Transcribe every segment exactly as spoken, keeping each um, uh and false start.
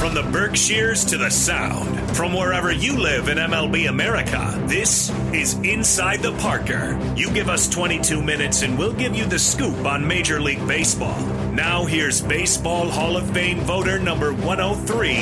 From the Berkshires to the Sound, from wherever you live in M L B America, this is Inside the Parker. You give us twenty-two minutes and we'll give you the scoop on Major League Baseball. Now here's Baseball Hall of Fame voter number one oh three,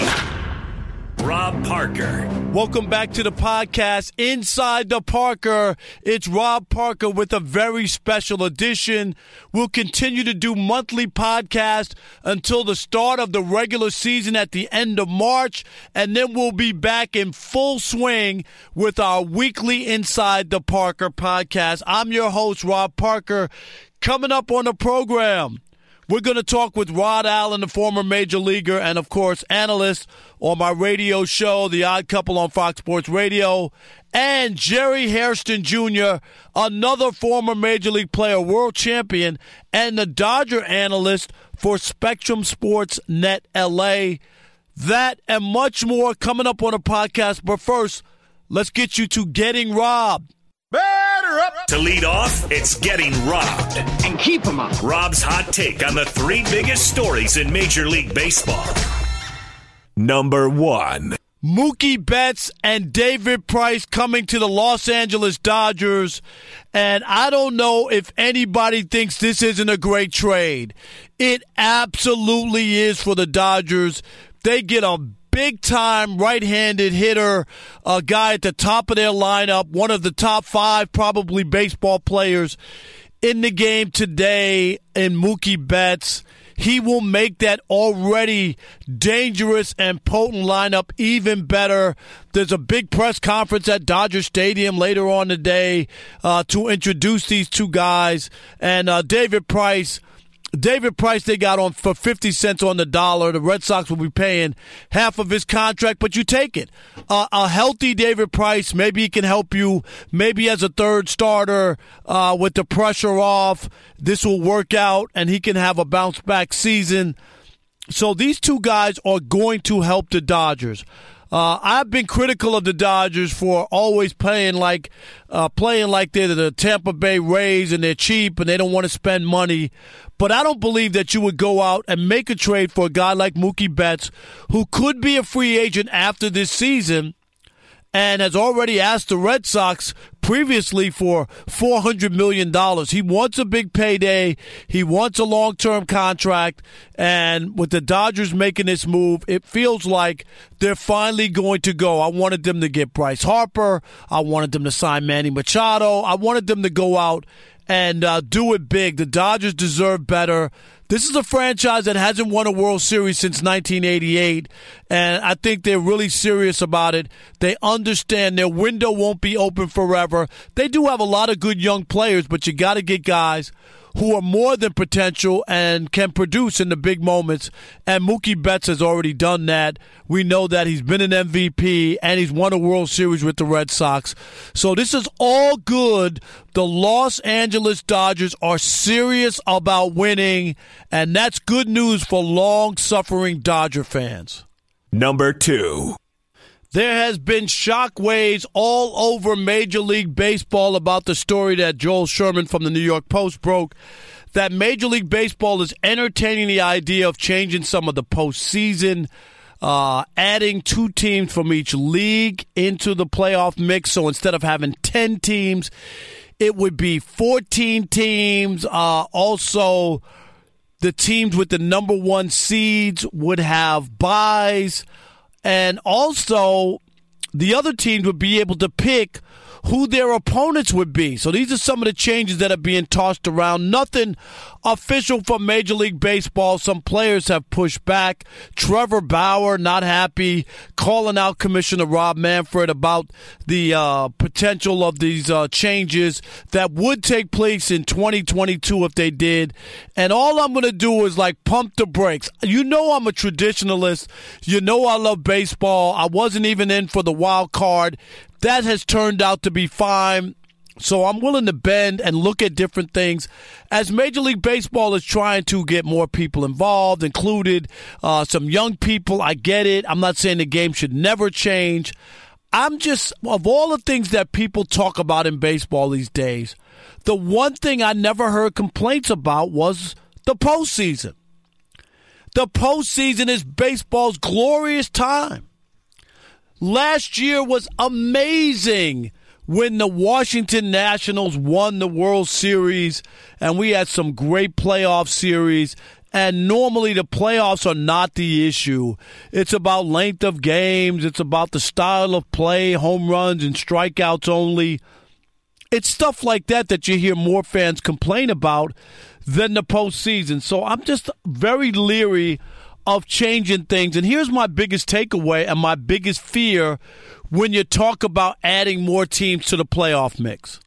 Rob Parker. Welcome back to the podcast, Inside the Parker. It's Rob Parker with a very special edition. We'll continue to do monthly podcasts until the start of the regular season at the end of March, and then we'll be back in full swing with our weekly Inside the Parker podcast. I'm your host, Rob Parker. Coming up on the program, we're going to talk with Rod Allen, the former major leaguer and, of course, analyst on my radio show, The Odd Couple on Fox Sports Radio, and Jerry Hairston Junior, another former major league player, world champion, and the Dodger analyst for Spectrum Sports Net L A. That and much more coming up on the podcast. But first, let's get you to Getting Robbed. Batter up! To lead off, it's Getting Robbed. And keep them up. Rob's hot take on the three biggest stories in Major League Baseball. Number one. Mookie Betts and David Price coming to the Los Angeles Dodgers. And I don't know if anybody thinks this isn't a great trade. It absolutely is for the Dodgers. They get a big-time right-handed hitter, a guy at the top of their lineup, one of the top five probably baseball players in the game today in Mookie Betts. He will make that already dangerous and potent lineup even better. There's a big press conference at Dodger Stadium later on today uh, to introduce these two guys. And uh, David Price, David Price they got on for fifty cents on the dollar. The Red Sox will be paying half of his contract, but you take it. Uh, a healthy David Price, maybe he can help you, maybe as a third starter uh, with the pressure off. This will work out, and he can have a bounce-back season. So these two guys are going to help the Dodgers. Uh, I've been critical of the Dodgers for always playing like uh, playing like they're the Tampa Bay Rays and they're cheap and they don't want to spend money. But I don't believe that you would go out and make a trade for a guy like Mookie Betts, who could be a free agent after this season and has already asked the Red Sox previously for four hundred million dollars. He wants a big payday. He wants a long-term contract. And with the Dodgers making this move, it feels like they're finally going to go. I wanted them to get Bryce Harper. I wanted them to sign Manny Machado. I wanted them to go out and uh, do it big. The Dodgers deserve better. This is a franchise that hasn't won a World Series since nineteen eighty-eight, and I think they're really serious about it. They understand their window won't be open forever. They do have a lot of good young players, but you got to get guys who are more than potential and can produce in the big moments. And Mookie Betts has already done that. We know that he's been an M V P and he's won a World Series with the Red Sox. So this is all good. The Los Angeles Dodgers are serious about winning, and that's good news for long-suffering Dodger fans. Number two. There has been shockwaves all over Major League Baseball about the story that Joel Sherman from the New York Post broke, that Major League Baseball is entertaining the idea of changing some of the postseason, uh, adding two teams from each league into the playoff mix. So instead of having ten teams, it would be fourteen teams. Uh, also, the teams with the number one seeds would have byes. And also, the other teams would be able to pick who their opponents would be. So these are some of the changes that are being tossed around. Nothing official from Major League Baseball. Some players have pushed back. Trevor Bauer, not happy, calling out Commissioner Rob Manfred about the uh, potential of these uh, changes that would take place in twenty twenty-two if they did. And all I'm going to do is like pump the brakes. You know I'm a traditionalist. You know I love baseball. I wasn't even in for the wild card. That has turned out to be fine. So I'm willing to bend and look at different things. As Major League Baseball is trying to get more people involved, included uh, some young people, I get it. I'm not saying the game should never change. I'm just, of all the things that people talk about in baseball these days, the one thing I never heard complaints about was the postseason. The postseason is baseball's glorious time. Last year was amazing when the Washington Nationals won the World Series, and we had some great playoff series. And normally the playoffs are not the issue. It's about length of games. It's about the style of play, home runs and strikeouts only. It's stuff like that that you hear more fans complain about than the postseason. So I'm just very leery of changing things. And here's my biggest takeaway and my biggest fear when you talk about adding more teams to the playoff mix.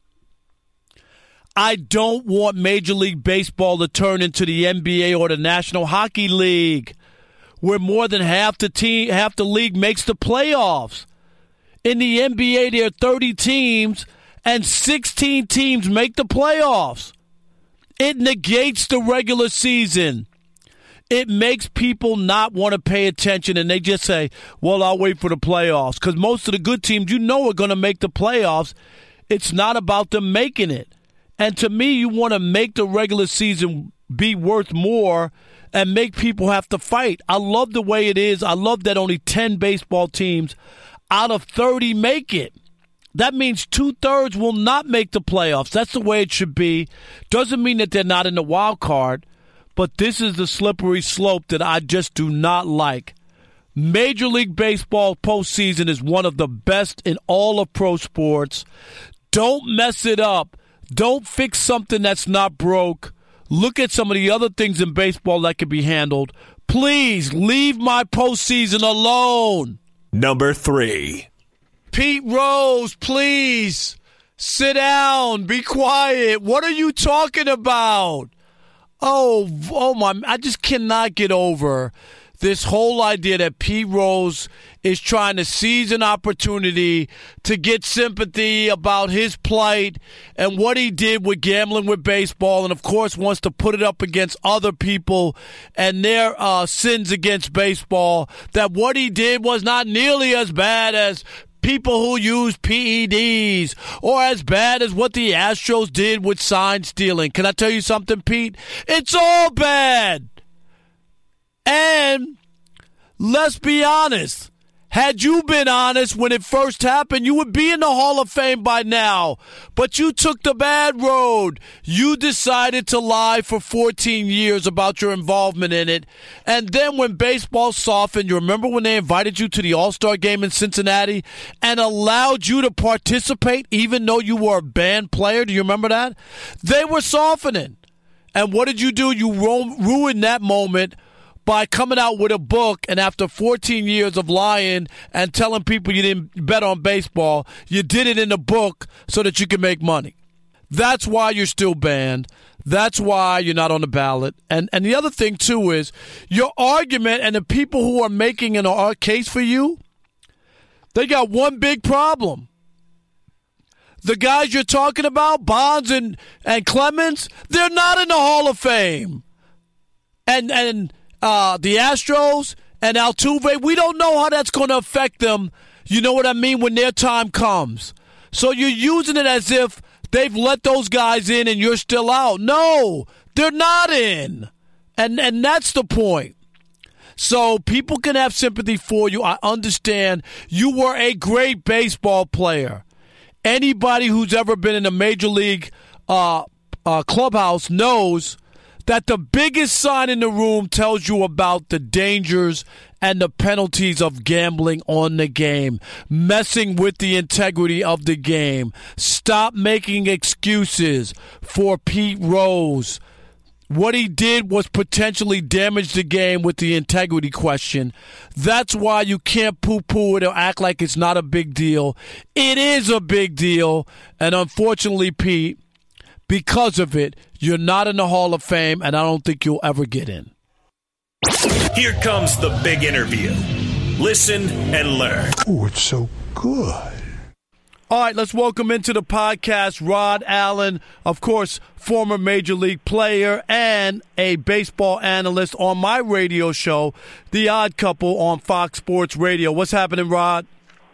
I don't want Major League Baseball to turn into the N B A or the National Hockey League, where more than half the team, half the league makes the playoffs. In the N B A, there are thirty teams, and sixteen teams make the playoffs. It negates the regular season. It makes people not want to pay attention, and they just say, well, I'll wait for the playoffs. Because most of the good teams you know are going to make the playoffs. It's not about them making it. And to me, you want to make the regular season be worth more and make people have to fight. I love the way it is. I love that only ten baseball teams out of thirty make it. That means two-thirds will not make the playoffs. That's the way it should be. Doesn't mean that they're not in the wild card, but this is the slippery slope that I just do not like. Major League Baseball postseason is one of the best in all of pro sports. Don't mess it up. Don't fix something that's not broke. Look at some of the other things in baseball that can be handled. Please leave my postseason alone. Number three. Pete Rose, please sit down. Be quiet. What are you talking about? Oh, oh my! I just cannot get over this whole idea that Pete Rose is trying to seize an opportunity to get sympathy about his plight and what he did with gambling with baseball, and of course wants to put it up against other people and their uh, sins against baseball, that what he did was not nearly as bad as people who use P E Ds or as bad as what the Astros did with sign stealing. Can I tell you something, Pete? It's all bad. And let's be honest. Had you been honest when it first happened, you would be in the Hall of Fame by now. But you took the bad road. You decided to lie for fourteen years about your involvement in it. And then when baseball softened, you remember when they invited you to the All-Star game in Cincinnati and allowed you to participate even though you were a banned player? Do you remember that? They were softening. And what did you do? You ru- ruined that moment by coming out with a book, and after fourteen years of lying and telling people you didn't bet on baseball, you did it in a book so that you can make money. That's why you're still banned. That's why you're not on the ballot. And and the other thing, too, is your argument and the people who are making an case for you, they got one big problem. The guys you're talking about, Bonds and, and Clemens, they're not in the Hall of Fame. And and... Uh, the Astros and Altuve, we don't know how that's going to affect them, you know what I mean, when their time comes. So you're using it as if they've let those guys in and you're still out. No, they're not in. And and that's the point. So people can have sympathy for you. I understand you were a great baseball player. Anybody who's ever been in a major league uh, uh, clubhouse knows that the biggest sign in the room tells you about the dangers and the penalties of gambling on the game, messing with the integrity of the game. Stop making excuses for Pete Rose. What he did was potentially damage the game with the integrity question. That's why you can't poo-poo it or act like it's not a big deal. It is a big deal, and unfortunately, Pete, because of it, you're not in the Hall of Fame, and I don't think you'll ever get in. Here comes the big interview. Listen and learn. Oh, it's so good. All right, let's welcome into the podcast Rod Allen, of course, former Major League player and a baseball analyst on my radio show, The Odd Couple on Fox Sports Radio. What's happening, Rod?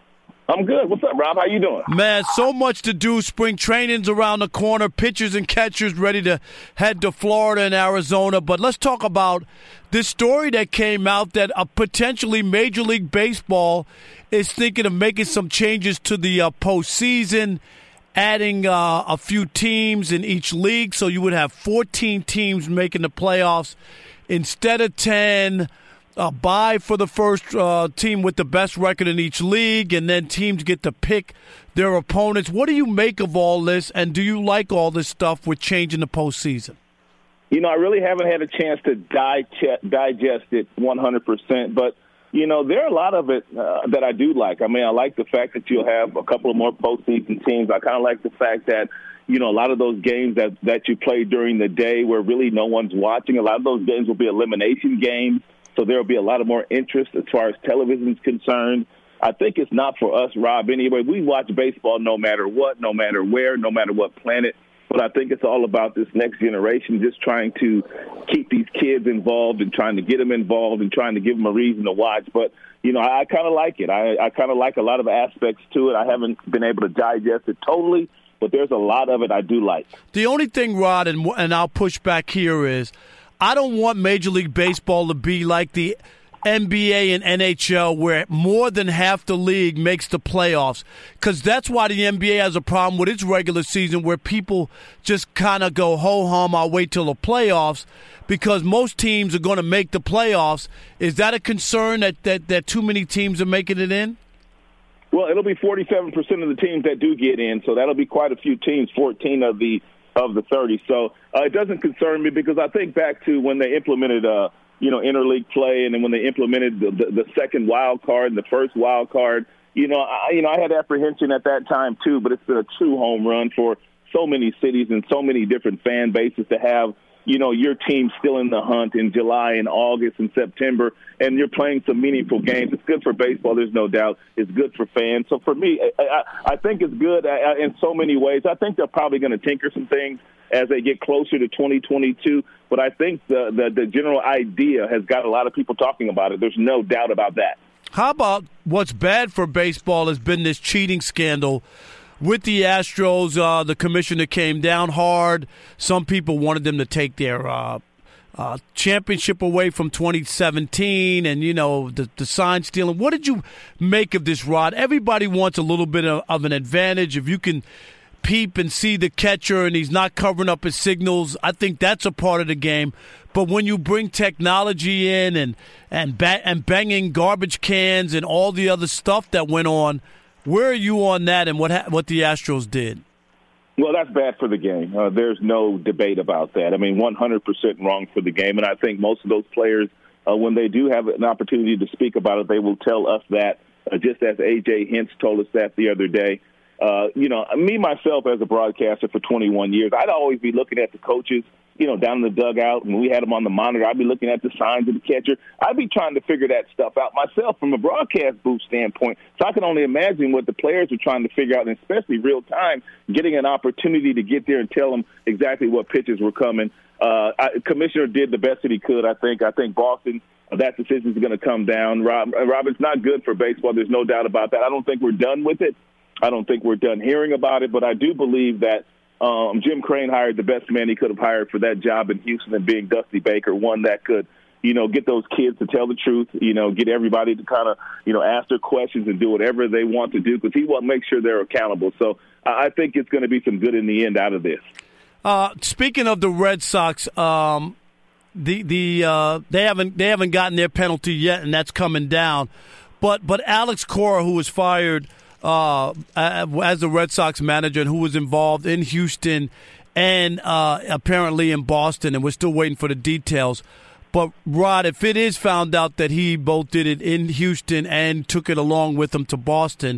I'm good. What's up, Rob? How you doing? Man, so much to do. Spring training's around the corner. Pitchers and catchers ready to head to Florida and Arizona. But let's talk about this story that came out that uh, potentially Major League Baseball is thinking of making some changes to the uh, postseason, adding uh, a few teams in each league. So you would have fourteen teams making the playoffs instead of ten. A bye for the first uh, team with the best record in each league, and then teams get to pick their opponents. What do you make of all this, and do you like all this stuff with changing the postseason? You know, I really haven't had a chance to digest, digest it one hundred percent, but, you know, there are a lot of it uh, that I do like. I mean, I like the fact that you'll have a couple of more postseason teams. I kind of like the fact that, you know, a lot of those games that, that you play during the day where really no one's watching, a lot of those games will be elimination games. So there will be a lot of more interest as far as television is concerned. I think it's not for us, Rob, anyway. We watch baseball no matter what, no matter where, no matter what planet. But I think it's all about this next generation, just trying to keep these kids involved and trying to get them involved and trying to give them a reason to watch. But, you know, I, I kind of like it. I, I kind of like a lot of aspects to it. I haven't been able to digest it totally, but there's a lot of it I do like. The only thing, Rod, and, and I'll push back here is, I don't want Major League Baseball to be like the N B A and N H L where more than half the league makes the playoffs, because that's why the N B A has a problem with its regular season where people just kind of go, ho-hum, I'll wait till the playoffs, because most teams are going to make the playoffs. Is that a concern that, that, that too many teams are making it in? Well, it'll be forty-seven percent of the teams that do get in, so that'll be quite a few teams, fourteen of the of the thirty. So uh, it doesn't concern me because I think back to when they implemented, uh, you know, interleague play, and then when they implemented the, the, the second wild card and the first wild card, you know, I, you know, I had apprehension at that time too, but it's been a true home run for so many cities and so many different fan bases to have, you know, your team still in the hunt in July and August and September, and you're playing some meaningful games. It's good for baseball, there's no doubt. It's good for fans. So for me, I, I, I think it's good in so many ways. I think they're probably going to tinker some things as they get closer to twenty twenty-two, but I think the, the, the general idea has got a lot of people talking about it. There's no doubt about that. How about what's bad for baseball has been this cheating scandal with the Astros? Uh, the commissioner came down hard. Some people wanted them to take their uh, uh, championship away from twenty seventeen, and, you know, the, the sign stealing. What did you make of this, Rod? Everybody wants a little bit of, of an advantage. If you can peep and see the catcher and he's not covering up his signals, I think that's a part of the game. But when you bring technology in and and, ba- and banging garbage cans and all the other stuff that went on, where are you on that and what ha- what the Astros did? Well, that's bad for the game. Uh, there's no debate about that. I mean, one hundred percent wrong for the game. And I think most of those players, uh, when they do have an opportunity to speak about it, they will tell us that, uh, just as A J Hinch told us that the other day. Uh, you know, me, myself, as a broadcaster for twenty-one years, I'd always be looking at the coaches, you know, down in the dugout. When we had them on the monitor, I'd be looking at the signs of the catcher. I'd be trying to figure that stuff out myself from a broadcast booth standpoint. So I can only imagine what the players are trying to figure out, and especially real time, getting an opportunity to get there and tell them exactly what pitches were coming. Uh, I, Commissioner did the best that he could, I think. I think Boston, uh, that decision is going to come down. Rob, Rob, it's not good for baseball. There's no doubt about that. I don't think we're done with it. I don't think we're done hearing about it, but I do believe that um, Jim Crane hired the best man he could have hired for that job in Houston, and being Dusty Baker, one that could, you know, get those kids to tell the truth, you know, get everybody to kind of, you know, ask their questions and do whatever they want to do, because he wants to make sure they're accountable. So I think it's going to be some good in the end out of this. Uh, speaking of the Red Sox, um, the the uh, they haven't they haven't gotten their penalty yet, and that's coming down. But but Alex Cora, who was fired Uh, as the Red Sox manager and who was involved in Houston and uh, apparently in Boston, and we're still waiting for the details. But, Rod, if it is found out that he both did it in Houston and took it along with him to Boston,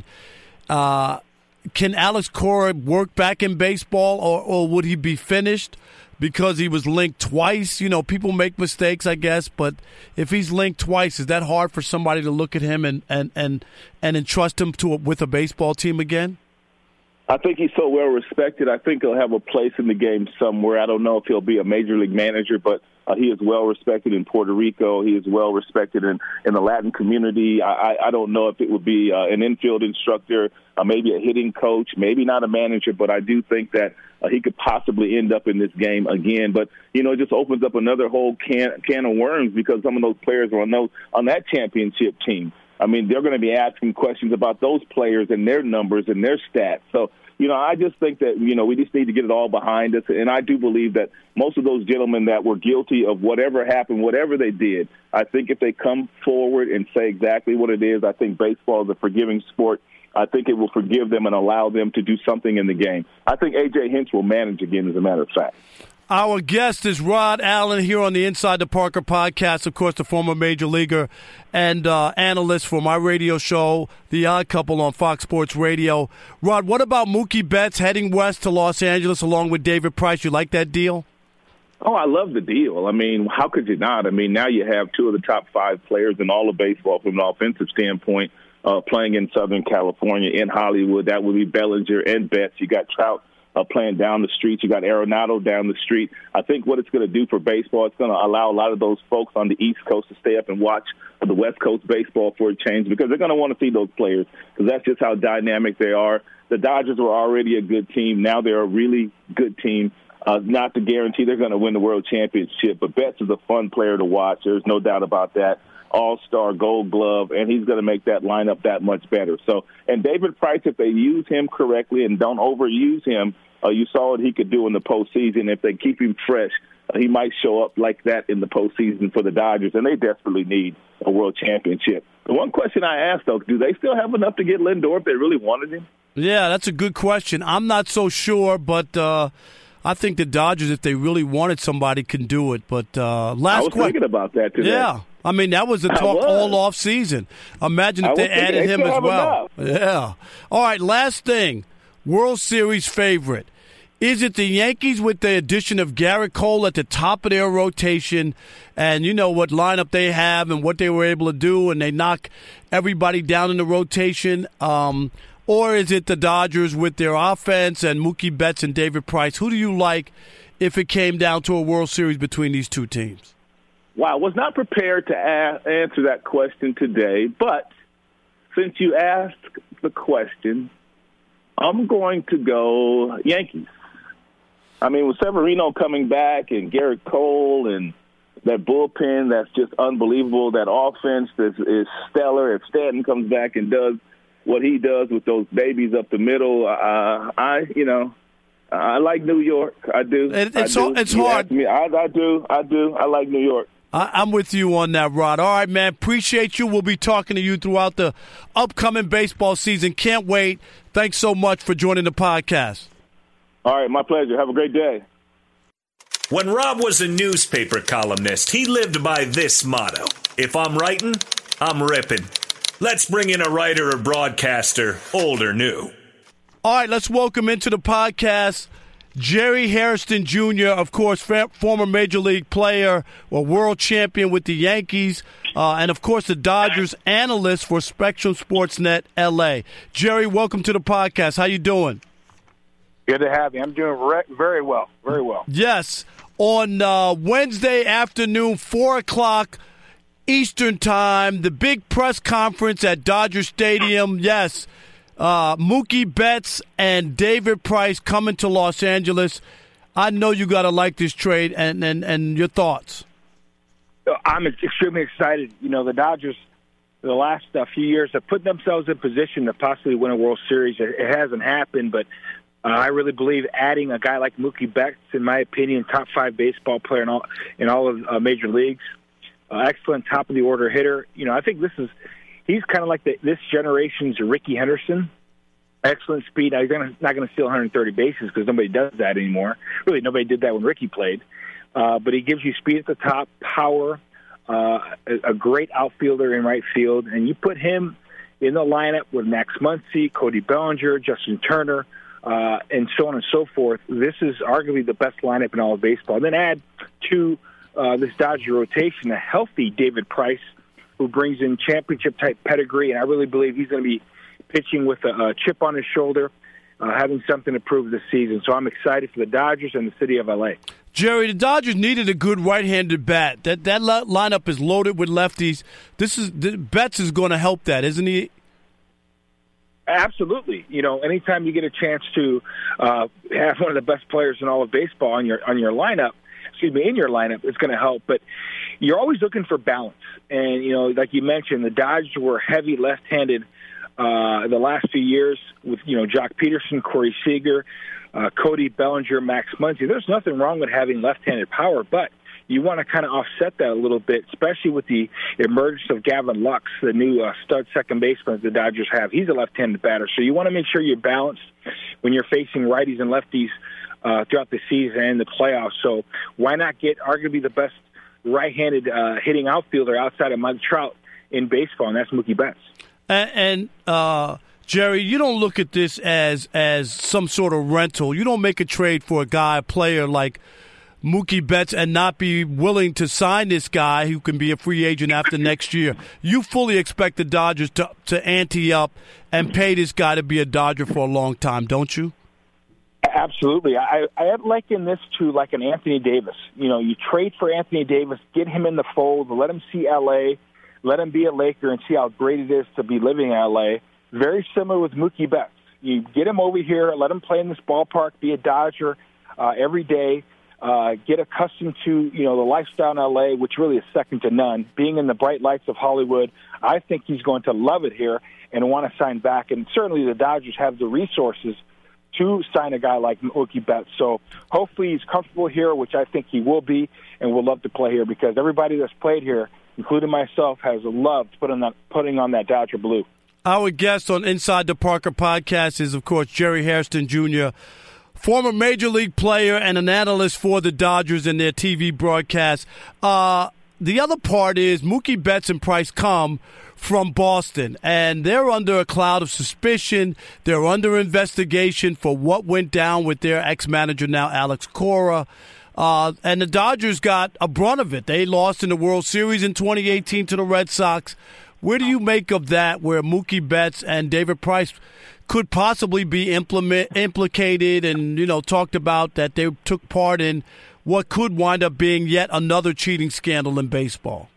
uh, can Alex Cora work back in baseball, or, or would he be finished because he was linked twice? You know, people make mistakes, I guess, but if he's linked twice, is that hard for somebody to look at him and, and, and, and entrust him to a, with a baseball team again? I think he's so well respected. I think he'll have a place in the game somewhere. I don't know if he'll be a major league manager, but Uh, he is well respected in Puerto Rico. He is well respected in, in the Latin community. I, I, I don't know if it would be uh, an infield instructor, uh, maybe a hitting coach, maybe not a manager, but I do think that uh, he could possibly end up in this game again. But, you know, it just opens up another whole can, can of worms because some of those players are on, those, on that championship team. I mean, they're going to be asking questions about those players and their numbers and their stats. So, you know, I just think that, you know, we just need to get it all behind us. And I do believe that most of those gentlemen that were guilty of whatever happened, whatever they did, I think if they come forward and say exactly what it is, I think baseball is a forgiving sport. I think it will forgive them and allow them to do something in the game. I think A J Hinch will manage again, as a matter of fact. Our guest is Rod Allen here on the Inside the Parker podcast, of course, the former major leaguer and uh, analyst for my radio show, The Odd Couple on Fox Sports Radio. Rod, what about Mookie Betts heading west to Los Angeles along with David Price? You like that deal? Oh, I love the deal. I mean, how could you not? I mean, now you have two of the top five players in all of baseball from an offensive standpoint uh, playing in Southern California, in Hollywood. That would be Bellinger and Betts. You got Trout Uh, playing down the street. You got Arenado down the street. I think what it's going to do for baseball, it's going to allow a lot of those folks on the East Coast to stay up and watch the West Coast baseball for a change because they're going to want to see those players because that's just how dynamic they are. The Dodgers were already a good team. Now they're a really good team. Uh, not to guarantee they're going to win the World Championship, but Betts is a fun player to watch. There's no doubt about that. All-Star, Gold Glove, and he's going to make that lineup that much better. So, and David Price, if they use him correctly and don't overuse him, uh, you saw what he could do in the postseason. If they keep him fresh, uh, he might show up like that in the postseason for the Dodgers, and they desperately need a World Championship. The one question I asked, though, do they still have enough to get Lindor if they really wanted him? Yeah, that's a good question. I'm not so sure, but uh, I think the Dodgers, if they really wanted somebody, can do it. But uh, last I was que- thinking about that today. Yeah. I mean, that was the talk all off season. Imagine if they added him as well. Enough. Yeah. All right, last thing. World Series favorite. Is it the Yankees with the addition of Garrett Cole at the top of their rotation and you know what lineup they have and what they were able to do and they knock everybody down in the rotation? Um, or is it the Dodgers with their offense and Mookie Betts and David Price? Who do you like if it came down to a World Series between these two teams? Wow, I was not prepared to ask, answer that question today, but since you asked the question, I'm going to go Yankees. I mean, with Severino coming back and Garrett Cole and that bullpen that's just unbelievable, that offense that is stellar. If Stanton comes back and does what he does with those babies up the middle, uh, I, you know, I like New York. I do. It, it's I do. it's you hard. Me, I, I do. I do. I like New York. I'm with you on that, Rod. All right, man. Appreciate you. We'll be talking to you throughout the upcoming baseball season. Can't wait. Thanks so much for joining the podcast. All right, my pleasure. Have a great day. When Rob was a newspaper columnist, he lived by this motto. If I'm writing, I'm ripping. Let's bring in a writer or broadcaster, old or new. All right, let's welcome into the podcast Jerry Hairston Junior, of course, former Major League player, a world champion with the Yankees, uh, and, of course, the Dodgers analyst for Spectrum Sportsnet L A. Jerry, welcome to the podcast. How you doing? Good to have you. I'm doing re- very well, very well. Yes. On uh, Wednesday afternoon, four o'clock Eastern Time, the big press conference at Dodger Stadium. Yes. Uh, Mookie Betts and David Price coming to Los Angeles. I know you got to like this trade, and, and, and your thoughts. I'm extremely excited. You know, the Dodgers, the last uh, few years, have put themselves in position to possibly win a World Series. It, it hasn't happened, but uh, I really believe adding a guy like Mookie Betts, in my opinion, top five baseball player in all in all of uh, major leagues, uh, excellent top of the order hitter. You know, I think this is. He's kind of like the, this generation's Ricky Henderson. Excellent speed. Now, he's gonna, not going to steal one hundred thirty bases because nobody does that anymore. Really, nobody did that when Ricky played. Uh, but he gives you speed at the top, power, uh, a, a great outfielder in right field. And you put him in the lineup with Max Muncy, Cody Bellinger, Justin Turner, uh, and so on and so forth. This is arguably the best lineup in all of baseball. And then add to uh, this Dodger rotation a healthy David Price, who brings in championship-type pedigree, and I really believe he's going to be pitching with a, a chip on his shoulder, uh, having something to prove this season. So I'm excited for the Dodgers and the city of L A. Jerry, the Dodgers needed a good right-handed bat. That that lineup is loaded with lefties. This is Betts is going to help that, isn't he? Absolutely. You know, anytime you get a chance to uh, have one of the best players in all of baseball on your on your lineup, excuse me, in your lineup, it's going to help. But you're always looking for balance. And, you know, like you mentioned, the Dodgers were heavy left-handed uh, the last few years with, you know, Jock Peterson, Corey Seager, uh, Cody Bellinger, Max Muncy. There's nothing wrong with having left-handed power, but you want to kind of offset that a little bit, especially with the emergence of Gavin Lux, the new uh, stud second baseman the Dodgers have. He's a left-handed batter, so you want to make sure you're balanced when you're facing righties and lefties uh, throughout the season and the playoffs. So why not get arguably the best right-handed uh, hitting outfielder outside of Mike Trout in baseball, and that's Mookie Betts. And, and uh, Jerry, you don't look at this as as some sort of rental. You don't make a trade for a guy, a player like Mookie Betts, and not be willing to sign this guy who can be a free agent after next year. You fully expect the Dodgers to, to ante up and pay this guy to be a Dodger for a long time, don't you? Absolutely. I, I liken this to like an Anthony Davis. You know, you trade for Anthony Davis, get him in the fold, let him see L A, let him be a Laker and see how great it is to be living in L A. Very similar with Mookie Betts. You get him over here, let him play in this ballpark, be a Dodger uh, every day, uh, get accustomed to, you know, the lifestyle in L A, which really is second to none. Being in the bright lights of Hollywood, I think he's going to love it here and want to sign back. And certainly the Dodgers have the resources to sign a guy like Mookie Betts. So hopefully he's comfortable here, which I think he will be, and will love to play here because everybody that's played here, including myself, has loved putting, that, putting on that Dodger blue. Our guest on Inside the Parker podcast is, of course, Jerry Hairston Junior, former Major League player and an analyst for the Dodgers in their T V broadcast. Uh, the other part is Mookie Betts and Price come from Boston, and they're under a cloud of suspicion. They're under investigation for what went down with their ex-manager now, Alex Cora. Uh, and the Dodgers got a brunt of it. They lost in the World Series in twenty eighteen to the Red Sox. Where do you make of that, where Mookie Betts and David Price could possibly be implement, implicated and, you know, talked about that they took part in what could wind up being yet another cheating scandal in baseball?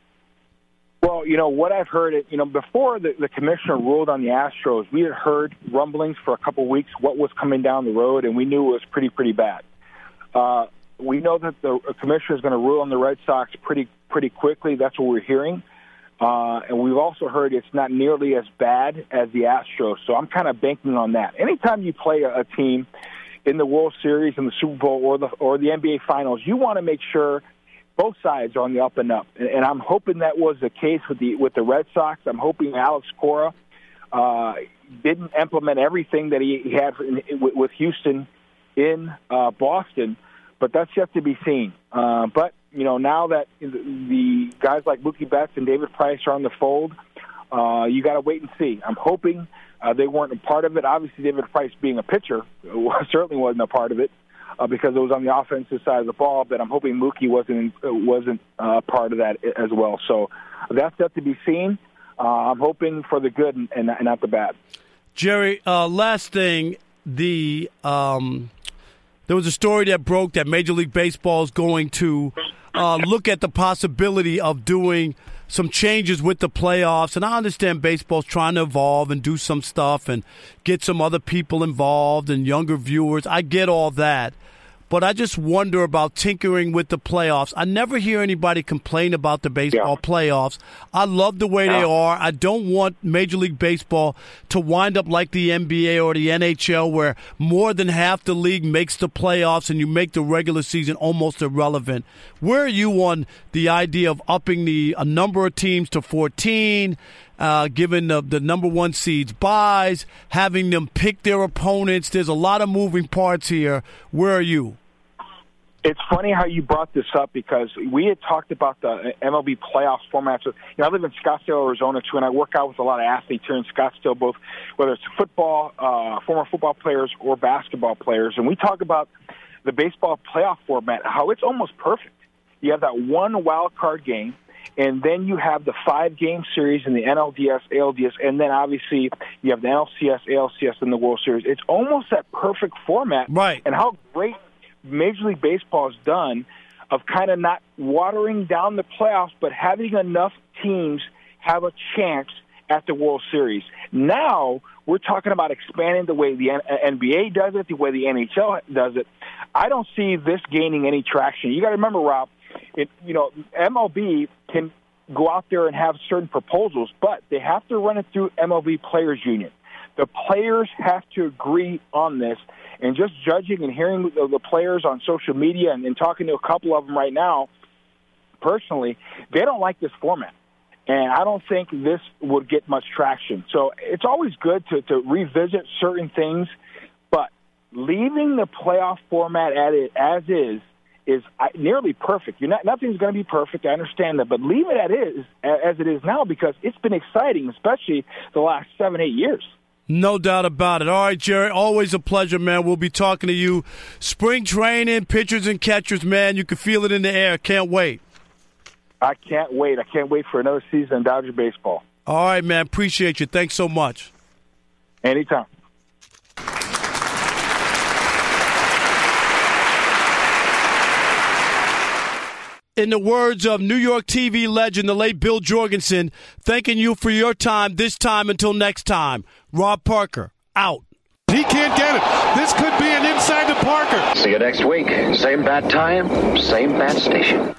Well, you know, what I've heard, you know, before the, the commissioner ruled on the Astros, we had heard rumblings for a couple of weeks what was coming down the road, and we knew it was pretty, pretty bad. Uh, we know that the commissioner is going to rule on the Red Sox pretty, pretty quickly. That's what we're hearing. Uh, and we've also heard it's not nearly as bad as the Astros, so I'm kind of banking on that. Anytime you play a, a team in the World Series, in the Super Bowl, or the or the N B A Finals, you want to make sure both sides are on the up and up. And, and I'm hoping that was the case with the with the Red Sox. I'm hoping Alex Cora uh, didn't implement everything that he, he had in, with, with Houston in uh, Boston, but that's yet to be seen. Uh, but you know, now that the guys like Mookie Betts and David Price are on the fold, uh, you got to wait and see. I'm hoping uh, they weren't a part of it. Obviously, David Price being a pitcher certainly wasn't a part of it uh, because it was on the offensive side of the ball. But I'm hoping Mookie wasn't wasn't uh, part of that as well. So that's yet to be seen. Uh, I'm hoping for the good and, and not the bad. Jerry, uh, last thing, the um, there was a story that broke that Major League Baseball is going to Uh, look at the possibility of doing some changes with the playoffs. And I understand baseball's trying to evolve and do some stuff and get some other people involved and younger viewers. I get all that. But I just wonder about tinkering with the playoffs. I never hear anybody complain about the baseball yeah. playoffs. I love the way yeah. they are. I don't want Major League Baseball to wind up like the N B A or the N H L where more than half the league makes the playoffs and you make the regular season almost irrelevant. Where are you on the idea of upping the a number of teams to fourteen, uh, giving the, the number one seeds buys, having them pick their opponents? There's a lot of moving parts here. Where are you? It's funny how you brought this up because we had talked about the M L B playoffs formats. You know, I live in Scottsdale, Arizona, too, and I work out with a lot of athletes here in Scottsdale, both whether it's football, uh, former football players or basketball players. And we talk about the baseball playoff format, how it's almost perfect. You have that one wild card game, and then you have the five-game series in the N L D S, A L D S, and then obviously you have the N L C S, A L C S, and the World Series. It's almost that perfect format. Right. And how great Major League Baseball has done of kind of not watering down the playoffs, but having enough teams have a chance at the World Series. Now we're talking about expanding the way the N B A does it, the way the N H L does it. I don't see this gaining any traction. You got to remember, Rob, it, you know, M L B can go out there and have certain proposals, but they have to run it through M L B Players Union. The players have to agree on this, and just judging and hearing the, the players on social media and, and talking to a couple of them right now, personally, they don't like this format. And I don't think this would get much traction. So it's always good to, to revisit certain things, but leaving the playoff format at it as is is nearly perfect. You're not, nothing's going to be perfect. I understand that, but leave it as it is, as it is now, because it's been exciting, especially the last seven, eight years. No doubt about it. All right, Jerry, always a pleasure, man. We'll be talking to you. Spring training, pitchers and catchers, man. You can feel it in the air. Can't wait. I can't wait. I can't wait for another season of Dodger baseball. All right, man. Appreciate you. Thanks so much. Anytime. In the words of New York T V legend, the late Bill Jorgensen, thanking you for your time this time until next time. Rob Parker, out. He can't get it. This could be an inside to Parker. See you next week. Same bat time, same bat station.